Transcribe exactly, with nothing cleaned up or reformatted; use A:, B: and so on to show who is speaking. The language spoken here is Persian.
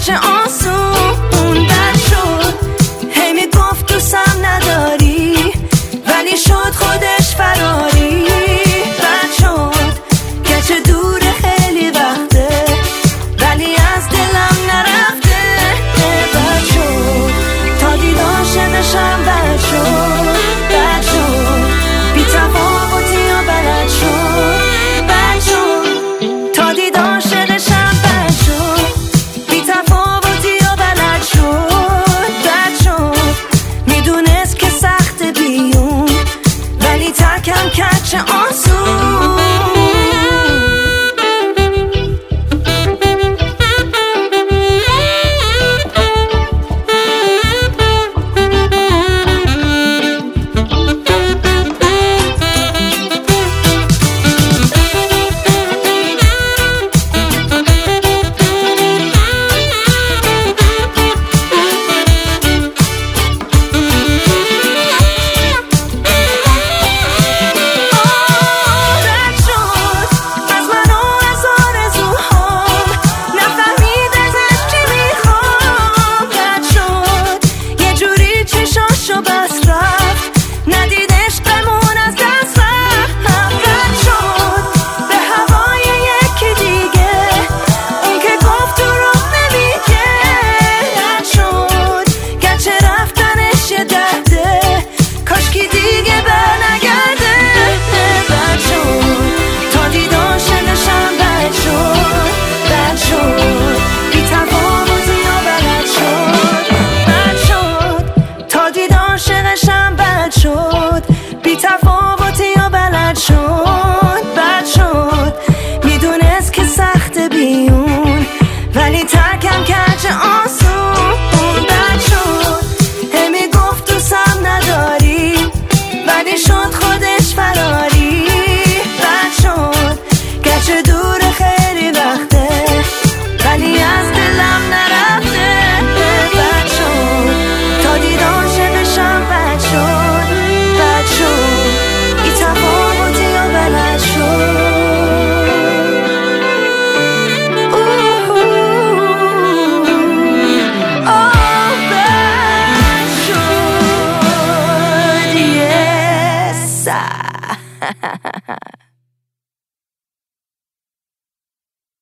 A: چه آسون بد شد. هی میگفت دوستم نداری ولی شد خودش فراری. بد شد گرچه دور خیلی وقته ولی از دلم نرفته. بد شد تا دیدار شدشم بد شد. بد شد بی تفاوتی و بلد شد. بد شد تا دیدار شدشم بد شد. بی تفاوتی و بلد شد. بد شد میدونست که سخت بیون ولی ترکم کرد چه آسون. بی تفاوتی و بلد شد. بد شد میدونست که سخت بیون ولی ترکم کرد چه آسون. بد شد هی میگفت دوستم نداری ولی شد خودش فراری. بد شد گرچه دور خیلی وقته ولی از دلم نرفته. بد شد تا دیدار شدشم بد شد. بد شد بی تفاوتی و بلد شد. آه بد شد. Yes